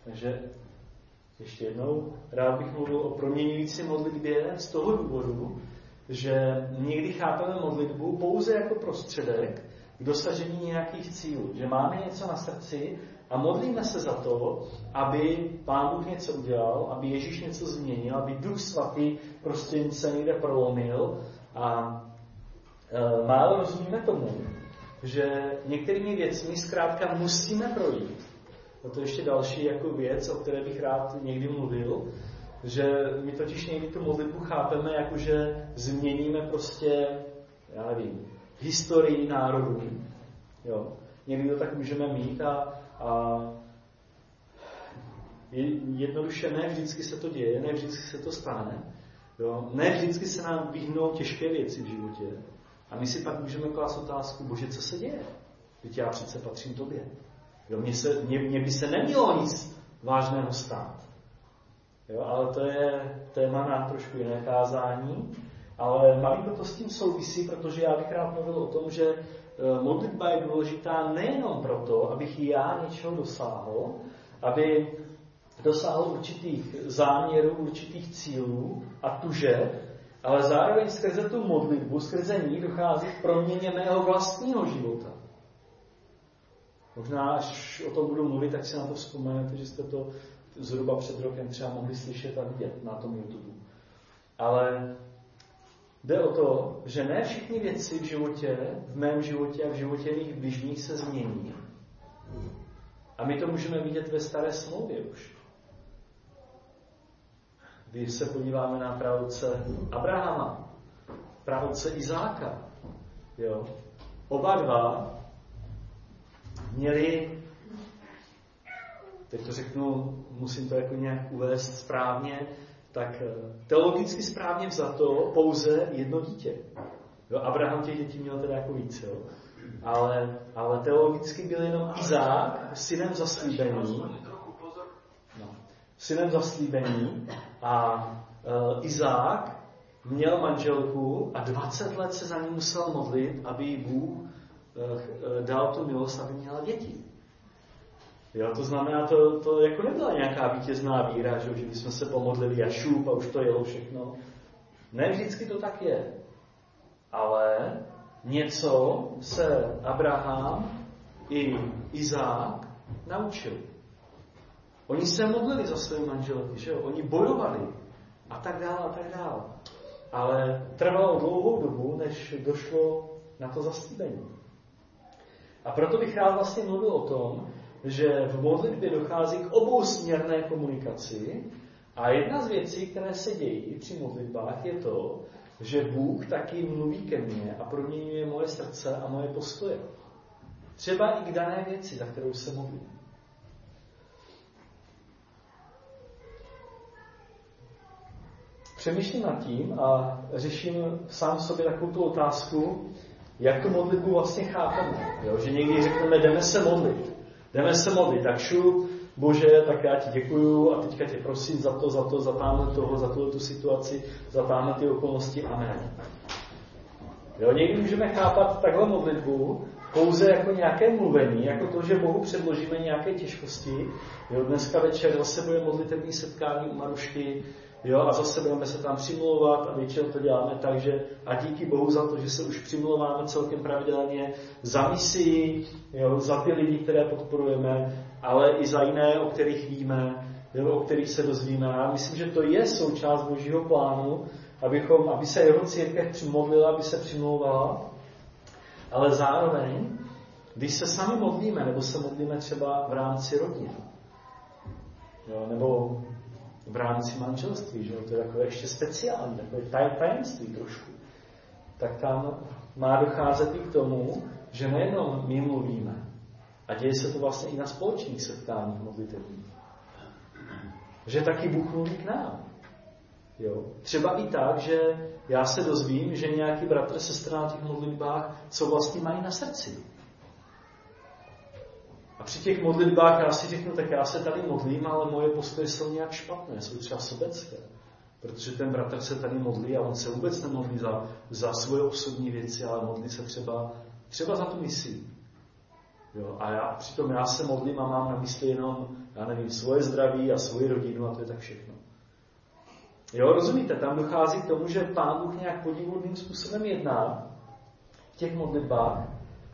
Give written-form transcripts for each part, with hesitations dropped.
Takže ještě jednou, rád bych mluvil o proměňující modlitbě z toho důvodu, že někdy chápeme modlitbu pouze jako prostředek k dosažení nějakých cílů. Že máme něco na srdci a modlíme se za to, aby Pán Bůh něco udělal, aby Ježíš něco změnil, aby Duch Svatý prostě se někde prolomil. A málo rozumíme tomu, že některými věcmi zkrátka musíme projít. A to je ještě další jako věc, o které bych rád někdy mluvil, že my totiž někdy tu modlitbu chápeme, jako že změníme prostě, já nevím, historii národů. Jo. Někdy to tak můžeme mít a jednoduše ne vždycky se to děje, ne vždycky se to stane. Jo. Ne vždycky se nám vyhnou těžké věci v životě. A my si pak můžeme klást otázku, Bože, co se děje? Vždyť já přece patřím tobě. Jo, mně by se nemělo nic vážného stát. Jo, ale to je téma na trošku jiné kázání. Ale malinko to s tím souvisí, protože já bych rád mluvil o tom, že modlitba je důležitá nejenom proto, abych já něčeho dosáhl, aby dosáhl určitých záměrů, určitých cílů a tužeb, ale zároveň skrze tu modlitbu, skrze ní dochází k proměně mého vlastního života. Možná, až o tom budu mluvit, tak si na to vzpomenete, že jste to zhruba před rokem třeba mohli slyšet a vidět na tom YouTube. Ale jde o to, že ne všechny věci v životě, v mém životě a v životě mých bližních se změní. A my to můžeme vidět ve Staré smlouvě už. Když se podíváme na praotce Abrahama, praotce Izáka, jo, oba dva měli, teď to řeknu, musím to jako nějak uvést správně, tak teologicky správně vzato pouze jedno dítě. Jo, Abraham těch dětí měl teda jako víc, jo. Ale teologicky byl jenom Izák synem zaslíbení. No, synem zaslíbení a Izák měl manželku a 20 let se za ní musel modlit, aby jí Bůh dal tu milost, aby měla děti. Jo, to znamená, to jako nebyla nějaká vítězná víra, že bychom se pomodlili a šup a už to jelo všechno. Ne vždycky to tak je. Ale něco se Abraham i Izák naučili. Oni se modlili za své manželky, že jo? Oni bojovali a tak dále a tak dále. Ale trvalo dlouhou dobu, než došlo na to zaslíbení. A proto bych rád vlastně mluvil o tom, že v modlitbě dochází k obousměrné komunikaci a jedna z věcí, které se dějí při modlitbách, je to, že Bůh taky mluví ke mně a proměňuje moje srdce a moje postoje. Třeba i k dané věci, za kterou se modlím. Přemýšlím nad tím a řeším sám sobě takovou tu otázku, jak tu modlitbu vlastně chápeme. Jo? Že někdy řekneme, jdeme se modlit, tak šup, Bože, tak já ti děkuju a teďka tě prosím za to, za támhle toho, za tu situaci, za támhle ty okolnosti, amen. Jo? Někdy můžeme chápat takhle modlitbu pouze jako nějaké mluvení, jako to, že Bohu předložíme nějaké těžkosti. Jo? Dneska večer zase bude modlitební setkání u Marušky, jo, a zase budeme se tam přimlouvat a většinou to děláme tak, že a díky Bohu za to, že se už přimlouváme celkem pravidelně za misii, jo, za ty lidi, které podporujeme, ale i za jiné, o kterých víme, jo, o kterých se dozvíme. Já myslím, že to je součást Božího plánu, aby se jeho církev přimodlila, aby se přimlouvala, ale zároveň, když se sami modlíme, nebo se modlíme třeba v rámci rodiny, jo, nebo v rámci manželství, že to je takové ještě speciální, takové tajemství trošku, tak tam má docházet i k tomu, že nejenom my mluvíme, a děje se to vlastně i na společných setkáních modlitevních, že taky Bůh mluví k nám. Jo. Třeba i tak, že já se dozvím, že nějaký bratr, sestra na těch modlitbách, co vlastně mají na srdci. A při těch modlitbách já si řeknu, tak já se tady modlím, ale moje postoje jsou nějak špatné, jsou třeba sobecké. Protože ten bratr se tady modlí a on se vůbec nemodlí za svoje osobní věci, ale modlí se třeba za tu misi. Jo? A přitom já se modlím a mám na mysli jenom, já nevím, svoje zdraví a svoji rodinu a to je tak všechno. Jo, rozumíte, tam dochází k tomu, že Pán Bůh nějak podivuhodným způsobem jedná v těch modlitbách.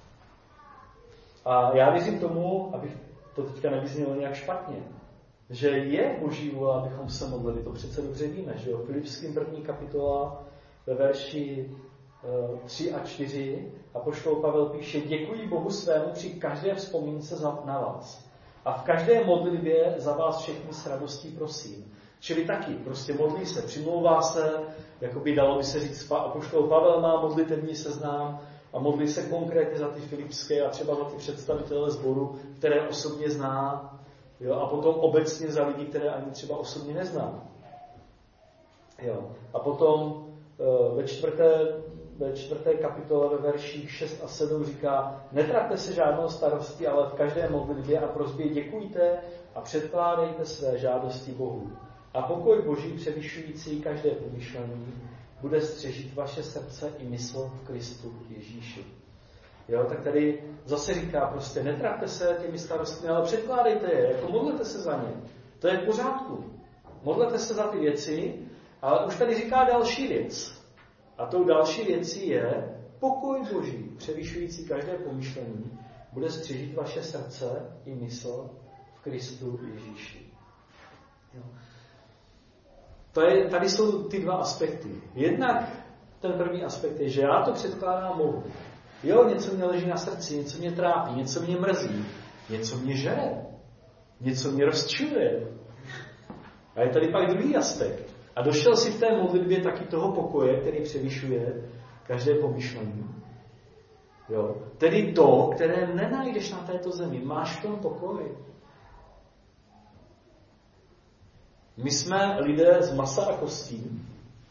A já věřím tomu, abych to teďka nevyznělo nějak špatně, že je Boží vůle, abychom se modlili. To přece dobře víme, že jo. Filipským 1. kapitola ve verši 3 a 4 apoštol Pavel píše: děkuji Bohu svému při každé vzpomínce na vás. A v každé modlitbě za vás všechny s radostí prosím. Čili taky, prostě modlí se, přimlouvá se, jako by dalo by se říct, apoštol Pavel má modlitevní seznam a modlí se konkrétně za ty filipské a třeba za ty představitele sboru, které osobně zná, jo, a potom obecně za lidi, které ani třeba osobně nezná. Jo. A potom ve čtvrté kapitole ve verších 6 a 7 říká: netrapte se žádnou starostí, ale v každé modlitbě a prosbě děkujte a předkládejte své žádosti Bohu. A pokoj Boží převyšující každé pomyšlení bude střežit vaše srdce i mysl v Kristu Ježíši. Jo, tak tady zase říká prostě, netrapte se těmi starostmi, ale předkládejte je, jako modlete se za ně. To je v pořádku. Modlete se za ty věci, ale už tady říká další věc. A tou další věcí je, pokoj Boží převyšující každé pomyšlení bude střežit vaše srdce i mysl v Kristu Ježíši. Jo. Tady jsou ty dva aspekty. Jednak ten první aspekt je, že já to předkládám Bohu. Jo, něco mě leží na srdci, něco mě trápí, něco mě mrzí, něco mě žere, něco mě rozčiluje. A je tady pak druhý aspekt. A došel si v té modlitbě taky toho pokoje, který převyšuje každé pomyšlení. Jo. Tedy to, které nenajdeš na této zemi. Máš v tom pokoj. My jsme lidé z masa a kostí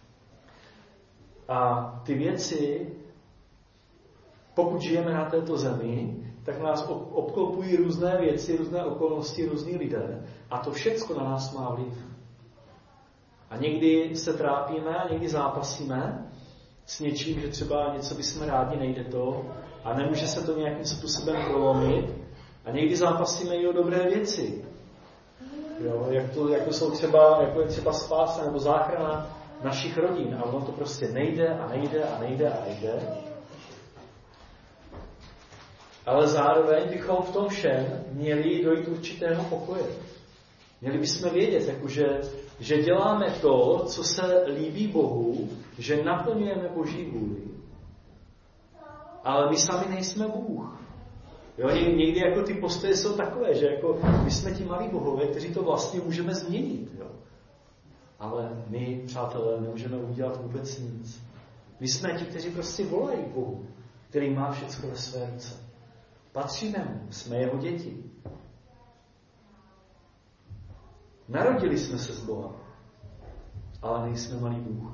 a ty věci, pokud žijeme na této zemi, tak nás obklopují různé věci, různé okolnosti, různí lidé a to všecko na nás má vliv. A někdy se trápíme a někdy zápasíme s něčím, že třeba něco bychom rádi, nejde to a nemůže se to nějakým způsobem prolomit a někdy zápasíme i o dobré věci. Jo, jako je třeba spása nebo záchrana našich rodin a ono to prostě nejde a nejde a nejde a nejde. Ale zároveň bychom v tom všem měli dojít určitého pokoje. Měli bychom vědět, že děláme to, co se líbí Bohu, že naplňujeme Boží vůli. Ale my sami nejsme Bůh. Jo, někdy jako ty postoje jsou takové, že jako my jsme ti malí bohové, kteří to vlastně můžeme změnit. Jo. Ale my, přátelé, nemůžeme udělat vůbec nic. My jsme ti, kteří prostě volají Bohu, který má všechno ve své ruce. Patříme mu, jsme jeho děti. Narodili jsme se z Boha, ale nejsme malý Bůh.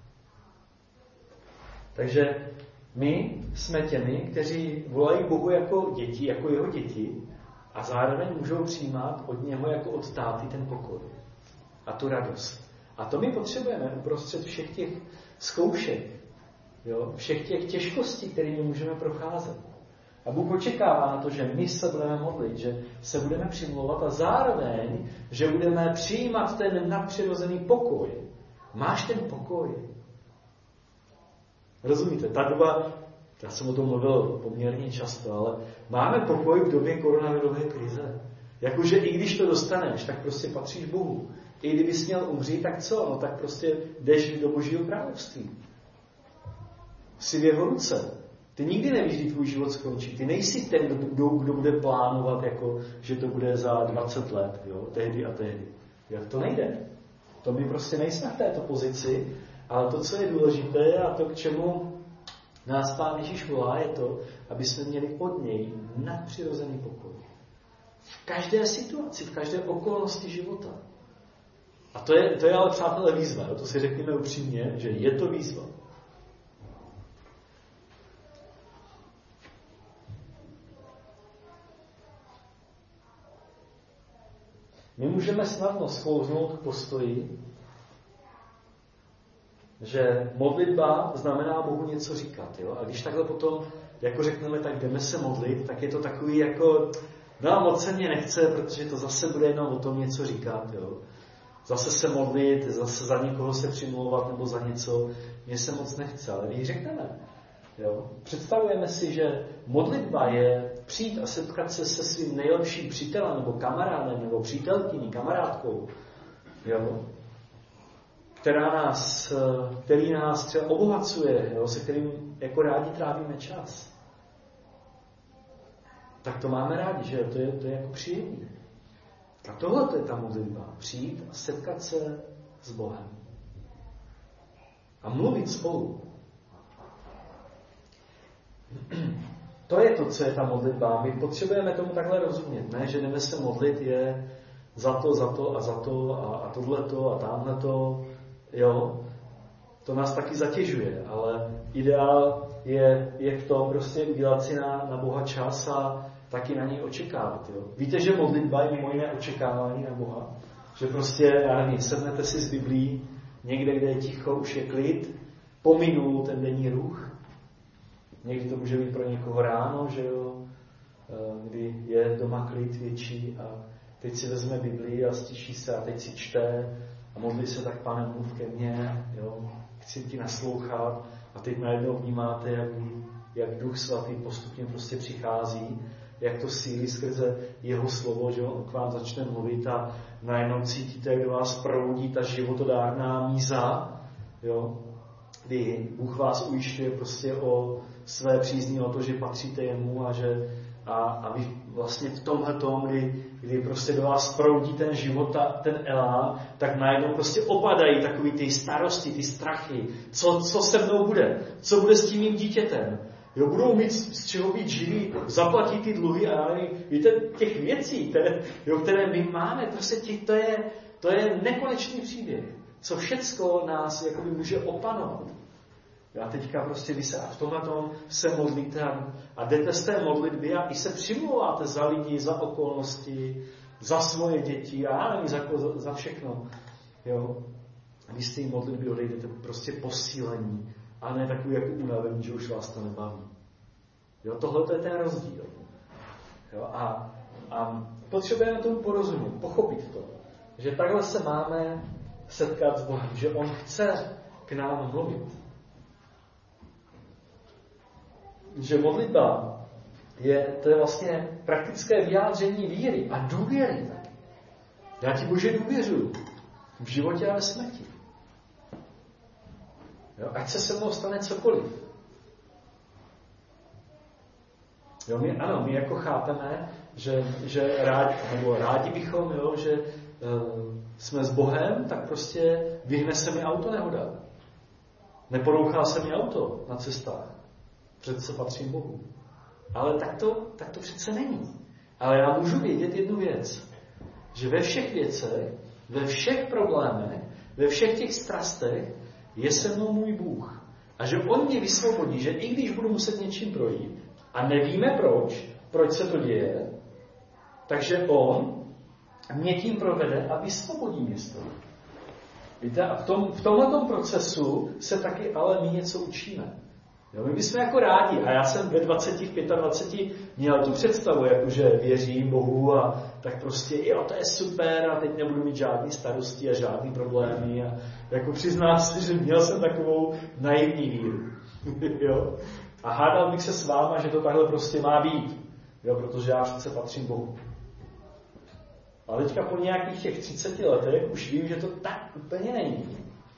Takže my jsme těmi, kteří volají Bohu jako děti, jako jeho děti a zároveň můžou přijímat od něho jako od táty ten pokoj a tu radost. A to my potřebujeme uprostřed všech těch zkoušek, jo? Všech těch těžkostí, kterými můžeme procházet. A Bůh očekává na to, že my se budeme modlit, že se budeme přimlouvat a zároveň, že budeme přijímat ten nadpřirozený pokoj. Máš ten pokoj. Rozumíte? Ta doba, já jsem o tom mluvil poměrně často, ale máme pokoj v době koronavirové krize. Jakože i když to dostaneš, tak prostě patříš Bohu. I kdybys měl umřít, tak co? No tak prostě jdeš do Božího království. Jsi v jeho ruce. Ty nikdy nevíš, kdy tvůj život skončí. Ty nejsi ten, kdo bude plánovat, jako, že to bude za 20 let, jo? Tehdy a tehdy. Jak to nejde? To my prostě nejsme v této pozici, ale to, co je důležité a to, k čemu nás Pán Ježíš volá, je to, aby jsme měli od něj nadpřirozený pokoj. V každé situaci, v každé okolnosti života. A to je ale, přátelé, výzva. To si řekněme upřímně, že je to výzva. My můžeme snadno sklouznout k postoji, že modlitba znamená Bohu něco říkat. Jo? A když takhle potom jako řekneme, tak jdeme se modlit, tak je to takový jako, no moc se mě nechce, protože to zase bude jenom o tom něco říkat, jo. Zase se modlit, zase za někoho se přimlouvat nebo za něco, mě se moc nechce, ale když řekneme, jo, představujeme si, že modlitba je přijít a setkat se se svým nejlepším přítelem nebo kamarádem nebo přítelkyní, kamarádkou, jo, který nás třeba obohacuje, jo, se kterým jako rádi trávíme čas. Tak to máme rádi, že to je jako příjemné. A tohle je ta modlitba. Přijít a setkat se s Bohem. A mluvit spolu. To je to, co je ta modlitba. My potřebujeme tomu takhle rozumět. Ne, že jdeme se modlit je za to a tohleto a tamhleto. Jo, to nás taky zatěžuje, ale ideál je v tom prostě udělat si na Boha čas a taky na něj očekávat. Jo. Víte, že modlitba je mimo jiné očekávání na Boha? Že prostě, já nevím, sednete si s Biblí někde, kde je ticho, už je klid, pominul ten denní ruch. Někdy to může být pro někoho ráno, že jo, kdy je doma klid větší a teď si vezme Biblii a stiší se a teď si čte a modlí se tak, Pane, mluv ke mně, jo, chci ti naslouchat a teď najednou vnímáte, jak Duch Svatý postupně prostě přichází, jak to sílí skrze jeho slovo, že on k vám začne mluvit a najednou cítíte, jak do vás proudí ta životodárná míza, jo, kdy Bůh vás ujišťuje prostě o své přízní, o to, že patříte jemu a vy vlastně v tomhletom, kdy prostě do vás proudí ten život, ten elán, tak najednou prostě opadají takový ty starosti, ty strachy, co se mnou bude, co bude s tím mým dítětem. Jo, budou mít z čeho být živí, zaplatí ty dluhy a víte, těch věcí, které my máme, prostě to je nekonečný příběh, co všecko nás jakoby může opanovat. A teďka prostě vy se a v tomhle tom se modlíte a jdete z té modlitby a i se přimlouváte za lidi, za okolnosti, za svoje děti a já nevím, za všechno. Jo. Vy z té modlitby odejdete prostě posílení a ne takový jako unavení, že už vás to nebaví. Jo, tohle je ten rozdíl. Jo, a potřebujeme tomu porozumět, pochopit to, že takhle se máme setkat s Bohem, že on chce k nám mluvit. Že modlitba to je vlastně praktické vyjádření víry a důvěry. Já ti, Bože, důvěřuji v životě a ve smrti. Jo, ať se mnou stane cokoliv. Jo, my jako chápeme, že rádi bychom, jo, že jsme s Bohem, tak prostě vyhne se mi auto nehoda. Neporouchá se mi auto na cestách. Přece patřím Bohu. Ale tak to přece není. Ale já můžu vědět jednu věc, že ve všech věcech, ve všech problémech, ve všech těch strastech je se mnou můj Bůh. A že on mě vysvobodí, že i když budu muset něčím projít, a nevíme proč se to děje, takže on mě tím provede a vysvobodí mě z toho. Víte, a v tomhletom procesu se taky ale my něco učíme. Jo, my bychom jako rádi, a já jsem ve 25 měl tu představu, jakože věřím Bohu a tak prostě, jo, to je super a teď nebudu mít žádný starosti a žádný problémy a jako přiznám si, že měl jsem takovou naivní víru. Jo? A hádal bych se s váma, že to takhle prostě má být, jo, protože já přece patřím Bohu. Ale teďka po nějakých těch 30 letech už vím, že to tak úplně není.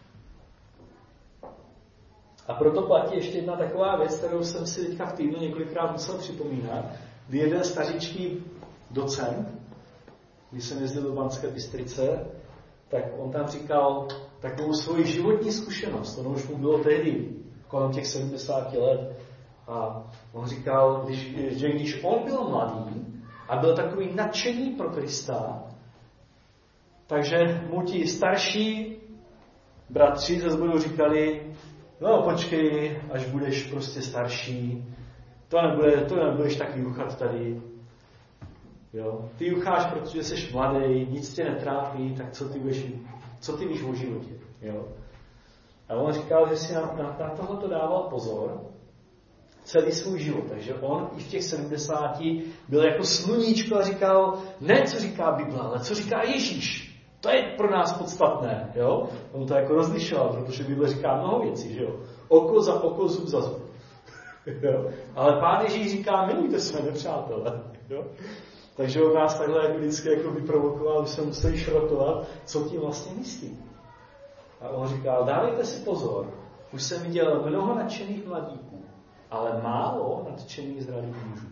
A proto platí ještě jedna taková věc, kterou jsem si teďka v týdnu několikrát musel připomínat, kdy jeden stařičký docent, když jsem jezdil do Banské Bystrice, tak on tam říkal takovou svoji životní zkušenost. Ono už mu bylo tehdy kolem těch 70 let. A on říkal, že když on byl mladý a byl takový nadšený pro Krista, takže mu ti starší bratři ze sboru říkali, no počkej, až budeš prostě starší, to nebudeš tak juchat tady. Jo? Ty jucháš, protože jsi mladý, nic tě netrápí, tak co ty víš o životě. Jo? A on říkal, že si na tohleto dával pozor celý svůj život. Takže on i v těch 70 byl jako sluníčko a říkal, ne co říká Bible, ale co říká Ježíš. To je pro nás podstatné. Jo? On to jako rozlišoval, protože Bible říká mnoho věcí. Že jo? Oko za oko, zub za zub. Jo? Ale Pán Ježíš říká, milujte své nepřátele. Jo? Takže on nás takhle jako vždycky jako vyprovokoval, že se museli šrotovat, co tím vlastně myslí. A on říkal, dávejte si pozor, už jsem viděl mnoho nadšených mladíků, ale málo nadšených zralých mužů.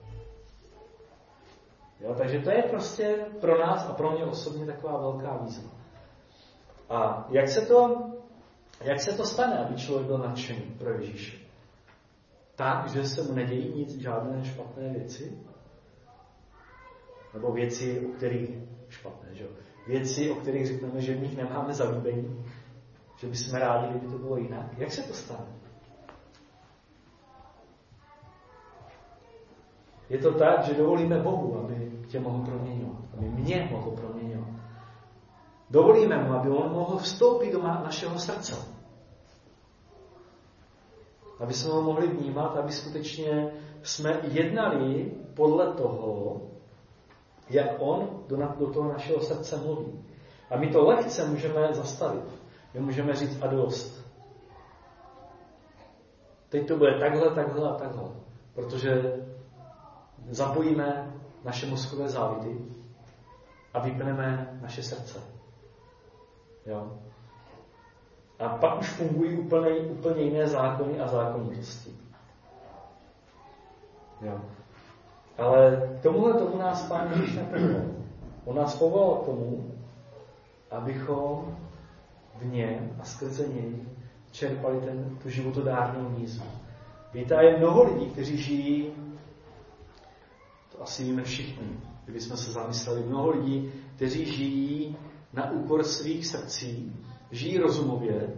Jo, takže to je prostě pro nás a pro mě osobně taková velká výzva. A jak se to stane, aby člověk byl nadšený pro Ježíše? Tak, že se mu nedějí nic, žádné špatné věci? Nebo věci, o kterých špatné, že? Věci, o kterých řekneme, že v nich nemáme zalíbení, že bychom rádi, kdyby to bylo jinak. Jak se to stane? Je to tak, že dovolíme Bohu, aby tě mohl proměňovat, aby mě mohl proměňovat. Dovolíme mu, aby on mohl vstoupit do našeho srdce. Aby jsme ho mohli vnímat, aby skutečně jsme jednali podle toho, jak on do toho našeho srdce mluví. A my to lehce můžeme zastavit. My můžeme říct a dost. Teď to bude takhle, takhle a takhle. Protože zapojíme naše mozkové závity a vypneme naše srdce. Jo? A pak už fungují úplně jiné zákony a zákonitosti. Jo? Ale tomu nás Pán Ježíš nepovolal. On nás povolal k tomu, abychom v něm a skrze něj čerpali tu životodárnou mízu. Víte, je mnoho lidí, kteří žijí, to asi víme všichni, kdybychom se zamysleli, mnoho lidí, kteří žijí na úkor svých srdcí, žijí rozumově,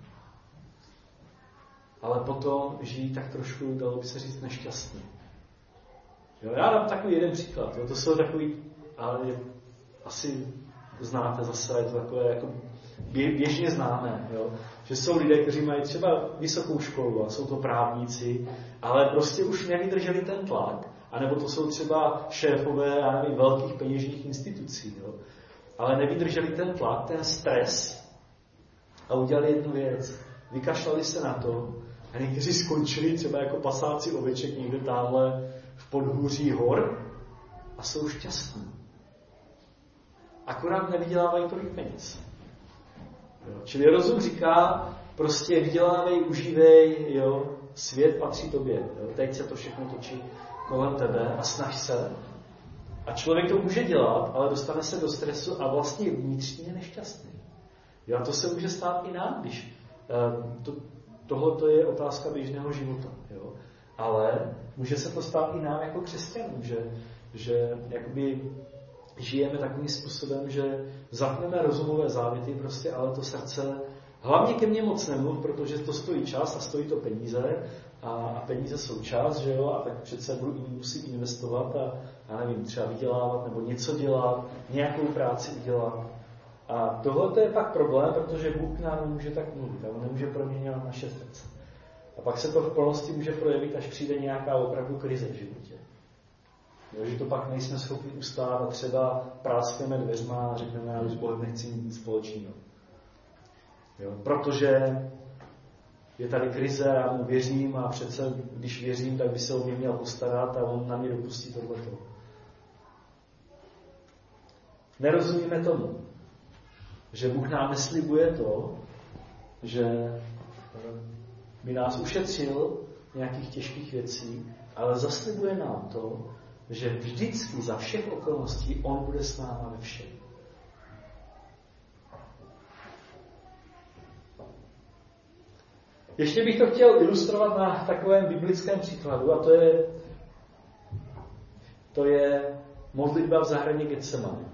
ale potom žijí tak trošku, dalo by se říct, nešťastně. Jo, já dám takový jeden příklad. Jo, to jsou takový, ale asi znáte zase, je to takové jako běžně známé, jo, že jsou lidé, kteří mají třeba vysokou školu a jsou to právníci, ale prostě už nevydrželi ten tlak, anebo to jsou třeba šéfové, já nevím, velkých peněžních institucí, jo, ale nevydrželi ten tlak, ten stres a udělali jednu věc. Vykašlali se na to a někteří skončili třeba jako pasáci oveček někde tamhle v podhůří hor a jsou šťastní. Akorát nevydělávají tolik peněz. Jo. Čili rozum říká, prostě vydělávej, užívej, jo, svět patří tobě. Jo. Teď se to všechno točí kolem tebe a snaž se. A člověk to může dělat, ale dostane se do stresu a vlastně vnitřně nešťastný. Jo, a to se může stát i nám, když tohle je otázka běžného života. Jo. Ale může se to stát i nám jako křesťanům, že jakoby žijeme takovým způsobem, že zapneme rozumové závity prostě, ale to srdce, hlavně ke mně moc nemluv, protože to stojí čas a stojí to peníze a peníze jsou čas, že jo, a tak přece musím investovat a já nevím, třeba vydělávat nebo něco dělat, nějakou práci udělat. A tohle je pak problém, protože Bůh k nám nemůže tak mluvit a on nemůže proměňovat naše srdce. A pak se to v plnosti může projevit, až přijde nějaká opravdu krize v životě. Jo, že to pak nejsme schopni ustát a třeba práskneme dveřma a řekneme, já už s Bohem nechci mít nic společného. Jo, protože je tady krize a já mu věřím a přece, když věřím, tak by se o mě měl postarat a on na mě dopustí tohleto. Nerozumíme tomu, že Bůh nám neslibuje to, že by nás ušetřil nějakých těžkých věcí, ale zaslibuje nám to, že vždycky za všech okolností on bude s náma ve všem. Ještě bych to chtěl ilustrovat na takovém biblickém příkladu a to je modlitba v zahradě Getsemane.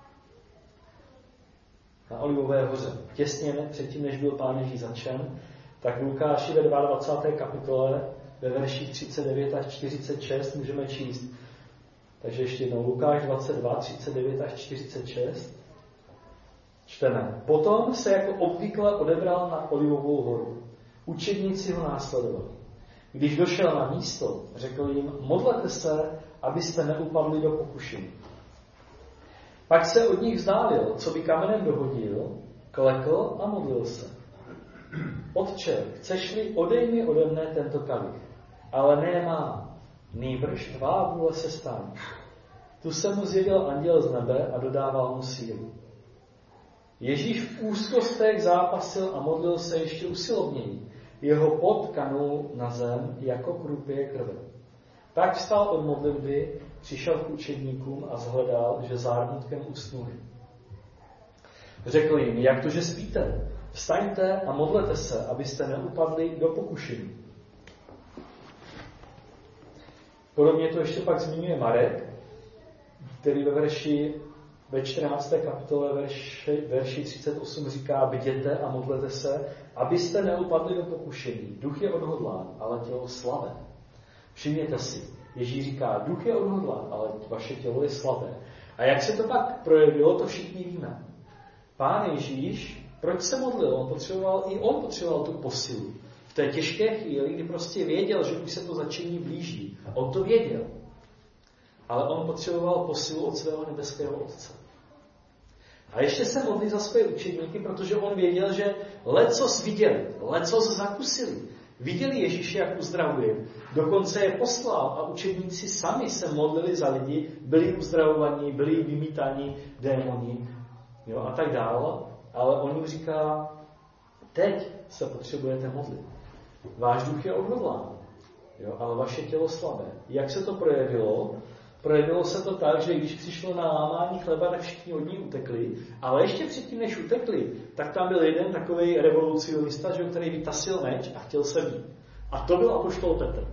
Na Olivové hoře. Těsně předtím, než byl Pán Ježíš zatčen, tak Lukáši ve 22. kapitole ve verších 39 až 46 můžeme číst. Takže ještě jednou Lukáš 22, 39 až 46. Čteme. Potom se jako obvykle odebral na Olivovou horu. Učedníci ho následovali. Když došel na místo, řekl jim, modlete se, abyste neupadli do pokušení. Pak se od nich vzdálil, co by kamenem dohodil, klekl a modlil se. Otče, chceš-li, odej mi ode mne tento kalich, ale ne má, nýbrž tvá vůle se stane. Tu se mu zjevil anděl z nebe a dodával mu sílu. Ježíš v úzkostech zápasil a modlil se ještě usilovněji. Jeho pot kanul na zem jako krupě krve. Pak vstal od modlitby, přišel k učedníkům a zhledal, že zármutkem usnuli. Řekl jim, jak to, že spíte? Vstaňte a modlete se, abyste neupadli do pokušení. Podobně to ještě pak zmiňuje Marek, který ve 14. kapitole verši 38 říká, bděte a modlete se, abyste neupadli do pokušení. Duch je odhodlán, ale tělo slabé. Všimněte si, Ježíš říká, duch je odhodlán, ale vaše tělo je slabé. A jak se to pak projevilo, to všichni víme. Pán Ježíš, proč se modlil? On potřeboval tu posilu. V té těžké chvíli, kdy prostě věděl, že už se to začení blíží. On to věděl. Ale on potřeboval posilu od svého nebeského Otce. A ještě se modlí za své učedníky, protože on věděl, že lecos viděli, lecos zakusili. Viděli Ježíše, jak uzdravuje. Dokonce je poslal a učedníci sami se modlili za lidi, byli uzdravovaní, byli vymítáni démoni, a tak dále. Ale on jim říká, teď se potřebujete modlit. Váš duch je odhodlán, ale vaše tělo slabé. Jak se to projevilo? Projevilo se to tak, že když přišlo na lámání chleba, tak všichni od ní utekli, ale ještě předtím, než utekli, tak tam byl jeden takový revolucionista, který vytasil meč a chtěl se být. A to byl apoštol Petr.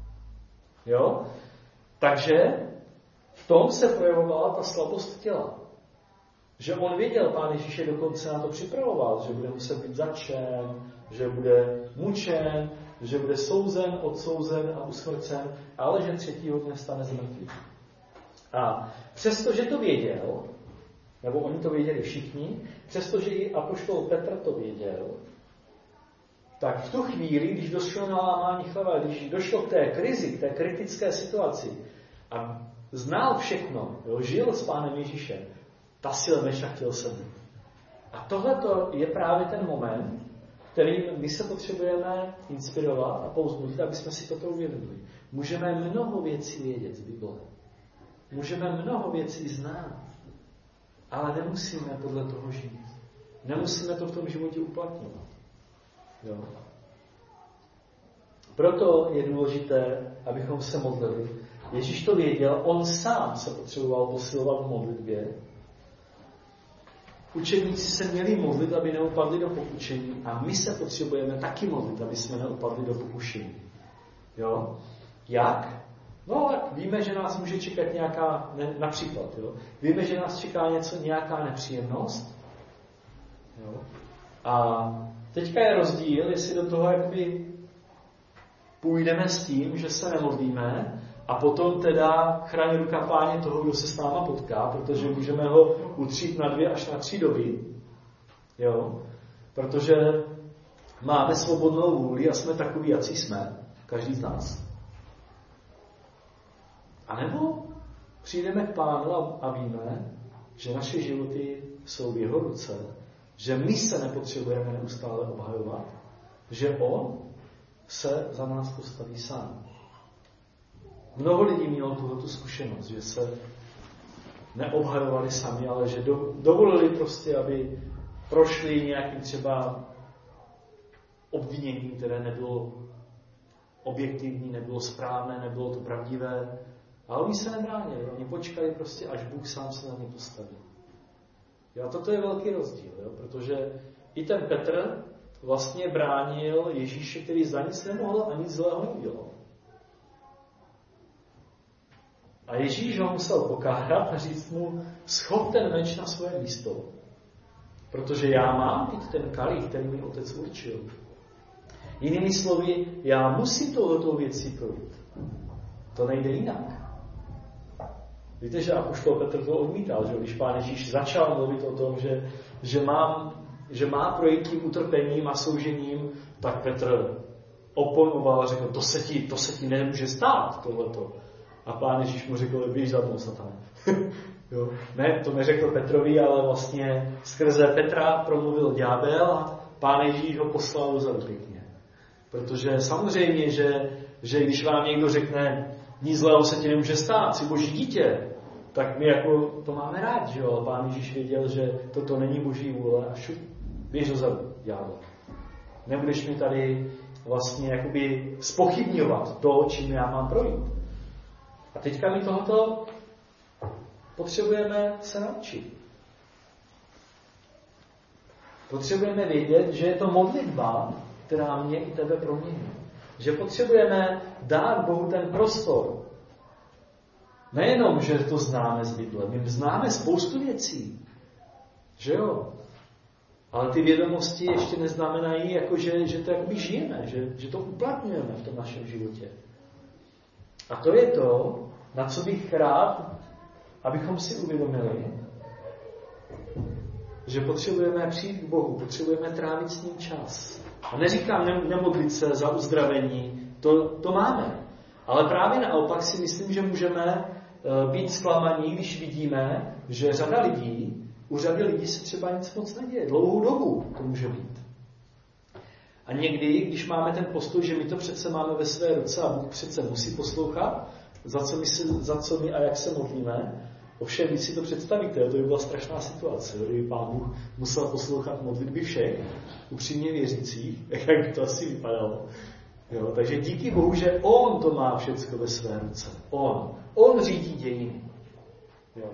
Takže v tom se projevovala ta slabost těla. Že on věděl, Pán Ježíš je dokonce na to připravoval, že bude muset být zatčen, že bude mučen, že bude souzen, odsouzen a usmrcen, ale že třetího dne stane z mrtvých. A přestože to věděl, nebo oni to věděli všichni, přestože i apoštol Petr to věděl, tak v tu chvíli, když došlo na lámání chleba, když došlo k té krizi, k té kritické situaci a znal všechno, žil s Pánem Ježíšem, tasil meč a chtěl se být. A tohleto je právě ten moment, kterým my se potřebujeme inspirovat a povzbudit, aby jsme si toto uvědomili. Můžeme mnoho věcí vědět z Bible. Můžeme mnoho věcí znát, ale nemusíme podle toho žít. Nemusíme to v tom životě uplatňovat. Proto je důležité, abychom se modlili. Ježíš to věděl, on sám se potřeboval posilovat v modlitbě. Učeníci se měli modlit, aby neupadli do pokušení, a my se potřebujeme taky modlit, aby jsme neupadli do pokušení. Jak? Víme, že nás může čekat nějaká, například, víme, že nás čeká nějaká nepříjemnost. A teďka je rozdíl, jestli do toho jakoby půjdeme s tím, že se nemodlíme, a potom teda chrání ruka Páně toho, kdo se s náma potká, protože můžeme ho utřít na 2 až na 3 doby. Protože máme svobodnou vůli a jsme takový, jací jsme, každý z nás. A nebo přijdeme k Pánu a víme, že naše životy jsou v jeho ruce, že my se nepotřebujeme neustále obhajovat, že on se za nás postaví sám. Mnoho lidí mělo tuhletu zkušenost, že se neobhajovali sami, ale že dovolili prostě, aby prošli nějakým třeba obviněním, které nebylo objektivní, nebylo správné, nebylo to pravdivé. Ale oni se nebránili, oni počkali prostě, až Bůh sám se na ně postaví. A toto je velký rozdíl, protože i ten Petr vlastně bránil Ježíše, který za nic nemohl a nic zlého neudělal. A Ježíš ho musel pokárat a říct mu, schop ten meč na svoje místo. Protože já mám pít ten kalich, který mi Otec určil. Jinými slovy, já musím touhletou věcí projít. To nejde jinak. Víte, že apoštol Petr to odmítal, že když Pán Ježíš začal mluvit o tom, že má projít tím utrpením a soužením, tak Petr oponoval a řekl, to se ti nemůže stát, tohleto. A Pán Ježíš mu řekl, běž za mnou, Satane. Jo? Ne, to neřekl Petrovi, ale vlastně skrze Petra promluvil ďábel a Pán Ježíš ho poslal dozadu pěkně. Protože samozřejmě, že když vám někdo řekne, nic zlého se ti nemůže stát, jsi Boží dítě, tak my jako to máme rád, že jo? Ale Pán Ježíš věděl, že toto není Boží vůle a šup, běž dozadu, ďábel. Nebudeš mi tady vlastně jakoby zpochybňovat to, čím já mám projít. A teďka my tohoto potřebujeme se naučit. Potřebujeme vědět, že je to modlitba, která mě i tebe promění. Že potřebujeme dát Bohu ten prostor. Nejenom, že to známe z Bible, my známe spoustu věcí. Že jo? Ale ty vědomosti ještě neznamenají, jako že to jakoby žijeme, že to uplatňujeme v tom našem životě. A to je to, na co bych rád, abychom si uvědomili, že potřebujeme přijít k Bohu, potřebujeme trávit s ním čas. A neříkám nemodlit se za uzdravení, to máme. Ale právě naopak si myslím, že můžeme být zklamaní, když vidíme, že u řady lidí se třeba nic moc neděje. Dlouhou dobu to může být. A někdy, když máme ten postoj, že my to přece máme ve své ruce a Bůh přece musí poslouchat, za co my a jak se modlíme, ovšem, když si to představíte, to by byla strašná situace, kdyby Pán Bůh musel poslouchat modlitby všech, upřímně věřících, jak by to asi vypadalo. Jo, takže díky Bohu, že On to má všecko ve své ruce. On řídí dějiny. Jo.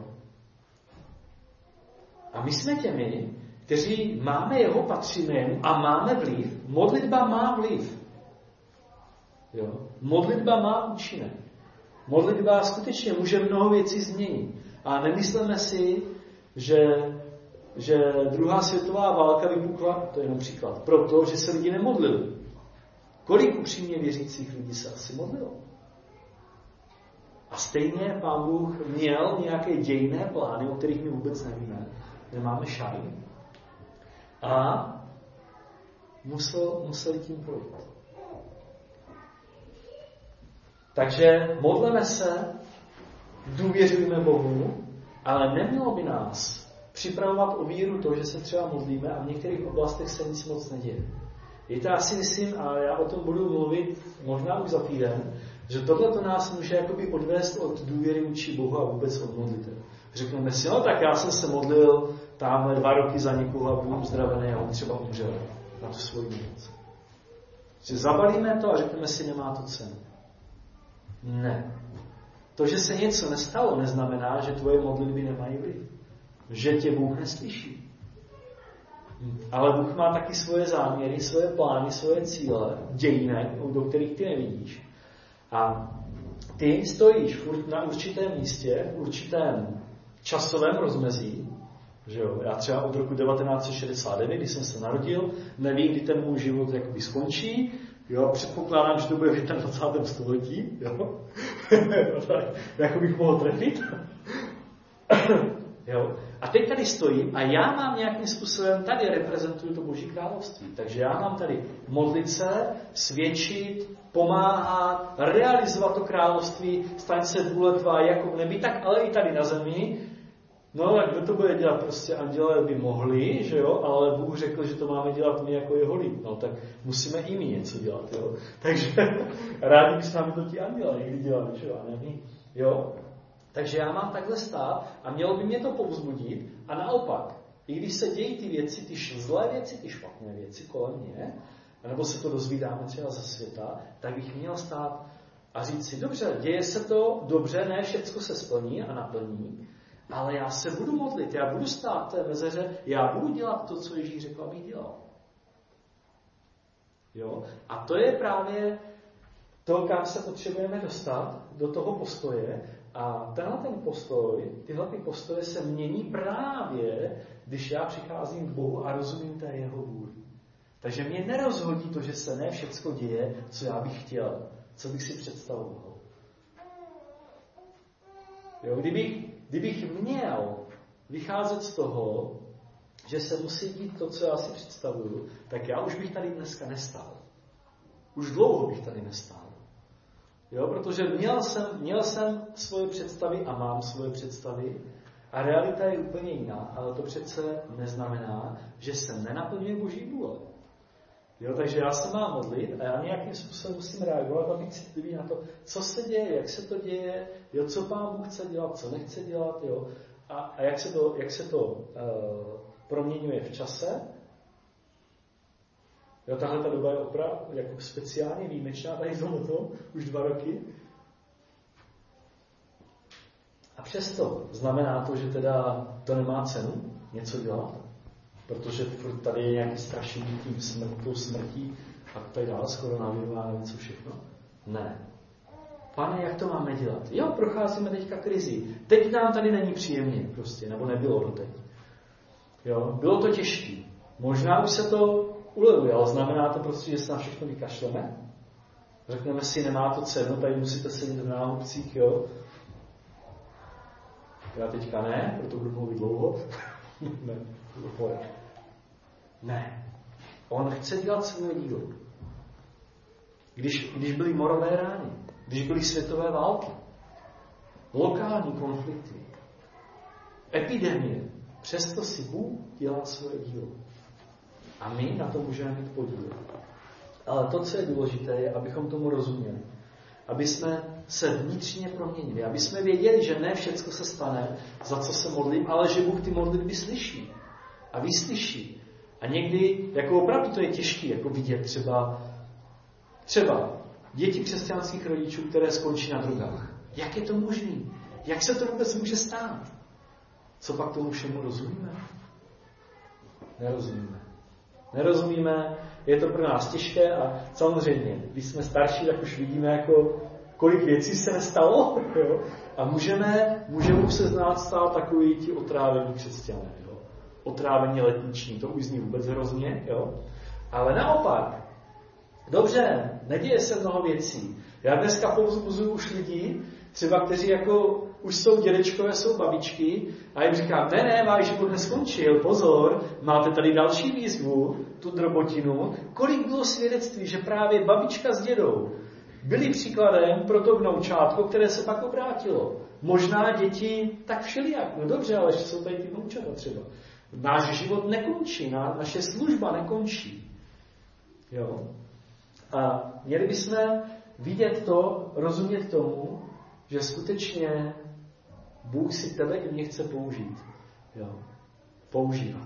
A my jsme těmi, kteří máme jeho patříme a máme vliv. Modlitba má vliv. Jo. Modlitba má účinek. Modlitba skutečně může mnoho věcí změnit. A nemyslíme si, že druhá světová válka vypukla, to je jenom příklad, proto, že se lidi nemodlili. Kolik upřímně věřících lidí se asi modlilo? A stejně Pán Bůh měl nějaké dějinné plány, o kterých my vůbec nevíme. Nemáme šajn. A museli tím projít. Takže modleme se, důvěřujeme Bohu, ale nemělo by nás připravovat o víru to, že se třeba modlíme a v některých oblastech se nic moc neděje. Víte, já si myslím, a já o tom budu mluvit možná už za týden, že tohle to nás může jakoby odvést od důvěry vůči Bohu a vůbec od modliteb. Řekneme si, no tak já jsem se modlil tamhle 2 roky za někoho a budu uzdravený a on třeba umřel na tu svoji moc. Že zabalíme to a řekneme si, nemá to cenu. Ne. To, že se něco nestalo, neznamená, že tvoje modlitby nemají vliv. Že tě Bůh neslyší. Ale Bůh má taky svoje záměry, svoje plány, svoje cíle, dějinek, do kterých ty nevidíš. A ty stojíš furt na určitém místě, v určitém časovém rozmezí. Že jo? Já třeba od roku 1969, když jsem se narodil, nevím, kdy ten můj život jakoby skončí. Jo? Předpokládám, že to bude v 21. století. Jo? Tak, jako bych mohl trefit. Jo? A teď tady stojím a já mám nějakým způsobem, tady reprezentuju to Boží království. Takže já mám tady modlit se, svědčit, pomáhat, realizovat to království, staň se vůle tvá jako v nebi, tak ale i tady na zemi. No, tak kdo to bude dělat? Prostě andělé by mohli, že jo, ale Bůh řekl, že to máme dělat my jako jeho lid. No, tak musíme i my něco dělat, jo. Takže rádi by s námi to ti andělé někdy dělali, že jo, a ne my, jo. Takže já mám takhle stát a mělo by mě to povzbudit a naopak, i když se dějí ty věci, ty zlé věci, ty špatné věci kolem mě, anebo se to dozvídáme třeba ze světa, tak bych měl stát a říct si, dobře, děje se to dobře, ne všecko se splní a naplní, ale já se budu modlit, já budu stát v té mezeře, já budu dělat to, co Ježíš řekl, abych dělal. Jo? A to je právě to, kam se potřebujeme dostat, do toho postoje. A tyhle postoje se mění právě, když já přicházím k Bohu a rozumím té jeho vůli. Takže mě nerozhodí to, že se ne všecko děje, co já bych chtěl, co bych si představoval. Jo, kdybych měl vycházet z toho, že se musí dít to, co já si představuju, tak já už bych tady dneska nestál. už dlouho bych tady nestál. Jo, protože měl jsem svoje představy a mám svoje představy a realita je úplně jiná, ale to přece neznamená, že se nenaplňuje Boží vůle. Jo, takže já se mám modlit a já nějakým způsobem musím reagovat a být citlivý na to, co se děje, jak se to děje, jo, co Pán Bůh chce dělat, co nechce dělat, jo, a jak se to proměňuje v čase. Jo, tahle ta doba je opravdu jako speciálně výjimečná, tady tomuto, už 2 roky. A přesto znamená to, že teda to nemá cenu něco dělat, protože tady je nějaký strašení tím tou smrtí a tady dál s koronavirem a nevím co všechno. Ne. Pane, jak to máme dělat? Jo, procházíme teďka krizi. Teď nám tady není příjemně prostě, nebo nebylo doteď. Jo, bylo to těžké. Možná už se to ulevuje, ale znamená to prostě, že se na všechno vykašleme. Řekneme si, nemá to cenu, tady musíte sedět v náhubcích, jo. Já teďka ne, proto budu mluvit dlouho. Ne. On chce dělat své dílo. Když byly morové rány, když byly světové války, lokální konflikty, epidemie, přesto si Bůh dělá své dílo. A my na to můžeme mít podíl. Ale to, co je důležité, je, abychom tomu rozuměli. Aby jsme se vnitřně proměnili. Aby jsme věděli, že ne všecko se stane, za co se modlím, ale že Bůh ty modlitby slyší. A vyslyší. A někdy, jako opravdu to je těžké, jako vidět třeba děti křesťanských rodičů, které skončí na drogách. Jak je to možné? Jak se to vůbec může stát? Co pak tomu všemu rozumíme? Nerozumíme, je to pro nás těžké a samozřejmě, když jsme starší, tak už vidíme, jako, kolik věcí se nestalo, jo? A můžeme už se z nás stát takový ti otrávení křesťané, jo? Otrávení letniční, to už zní vůbec hrozně, jo? Ale naopak, dobře, neděje se mnoho věcí. Já dneska povzbuzuju už lidi, třeba kteří jako už jsou dědečkové, jsou babičky a jim říkám, ne, váš život neskončil, pozor, máte tady další výzvu, tu drobotinu. Kolik bylo svědectví, že právě babička s dědou byli příkladem pro to vnoučátko, které se pak obrátilo. Možná děti tak všelijak, no dobře, ale jsou tady ty vnoučata třeba. Náš život nekončí, naše služba nekončí. Jo? A měli bychom vidět to, rozumět tomu, že skutečně Bůh si tebe i mě chce použít. Jo. Používat.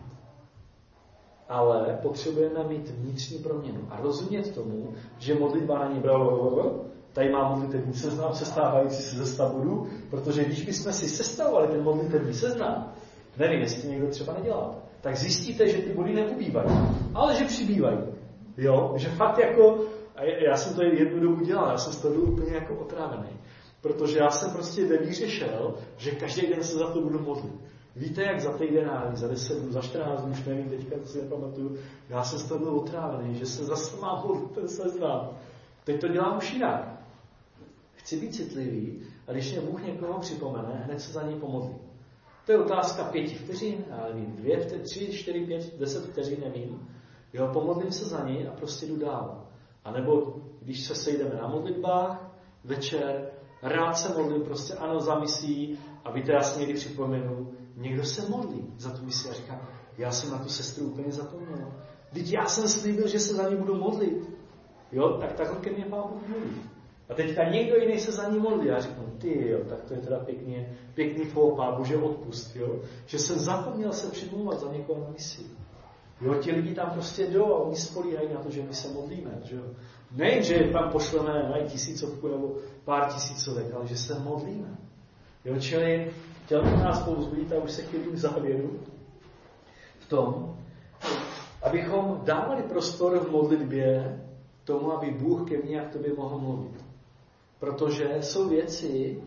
Ale potřebujeme mít vnitřní proměnu a rozumět tomu, že modlitba není tady mám modlitevní seznam, sestávající se ze 100 bodů, protože když bychom si sestavovali ten modlitevní seznam, nevím, jestli někdo třeba nedělá, tak zjistíte, že ty body neubývají, ale že přibývají. Jo? Že fakt jako, a já jsem to jednu dobu dělal, já jsem z toho byl úplně jako otrávený. Protože já jsem prostě ve víře šel, že každý den se za to budu modlit. Víte, jak za týden, za 10 dnů, za 14 dnů, už nevím, teďka to si nepamatuju, já jsem z toho byl otrávený, že se zase mám modlit, ten seznam. Teď to dělám už jinak. Chci být citlivý a když mě Bůh někoho připomene, hned se za něj pomodlím. To je otázka 5 vteřin, já nevím, 2, 3, 4, 5, 10 vteřin, nevím. Jo, pomodlím se za něj a prostě jdu dál. A nebo když se sejdeme na modlitbách, večer, rád se modlím, prostě ano, za misí a víte, já si někdy připomenu, někdo se modlí za tu misi a říká, já jsem na tu sestru úplně zapomněl. Vždyť já jsem slíbil, že se za ní budu modlit. Jo, tak takhle ke mně Pán Bůh mluví. A teďka někdo jiný se za ní modlí. Já říkám, ty jo, tak to je teda pěkný fópa, Bože odpust, jo. Že jsem zapomněl se přimlouvat za někoho na misi. Jo, ti lidi tam prostě jdou a oni spolíhají na to, že my se modlíme, že jo. Ne, že tam pošleme 1000 nebo pár tisícovek, ale že se modlíme. Jo, čili chtěl bych nás povzbudit a už se chvílím k závěru v tom, abychom dávali prostor v modlitbě tomu, aby Bůh ke mně a k tobě mohl mluvit. Protože jsou věci,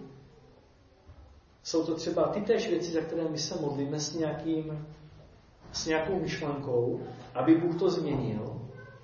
jsou to třeba ty též věci, za které my se modlíme s nějakou myšlenkou, aby Bůh to změnil.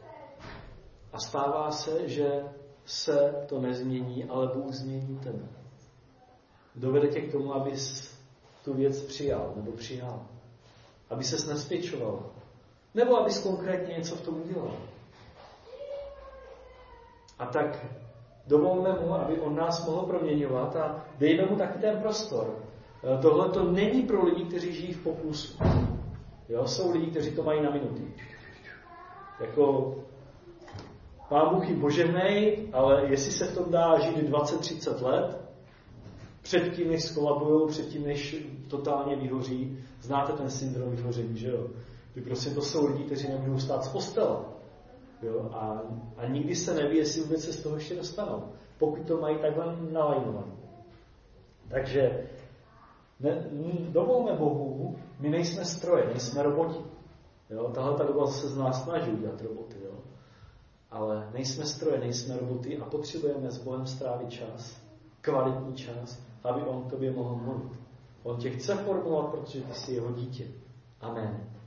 A stává se, že se to nezmění, ale Bůh změní tebe. Dovede tě k tomu, abys tu věc přijal nebo přijal. Aby ses nesvědčoval. Nebo abys konkrétně něco v tom udělal. A tak dovolme mu, aby on nás mohl proměňovat a dejme mu taky ten prostor. Tohle to není pro lidi, kteří žijí v poplusu. Jo, jsou lidi, kteří to mají na minuty. Jako Pán Bůh jim požehnej, ale jestli se v tom dá žít 20-30 let, předtím, než skolabujou, předtím, než totálně vyhoří, znáte ten syndrom vyhoření, že jo? Prostě to jsou lidi, kteří nemůžou stát z postele. Jo? A nikdy se neví, jestli vůbec se z toho ještě dostanou, pokud to mají takhle nalajnované. Takže dovolme Bohu, my nejsme stroje, nejsme roboti. Jo? Tahle ta doba se z nás snaží udělat roboty. Jo? Ale nejsme stroje, nejsme roboty a potřebujeme s Bohem strávit čas, kvalitní čas, aby on k tobě mohl mluvit. On tě chce formovat, protože ty jsi jeho dítě. Amen.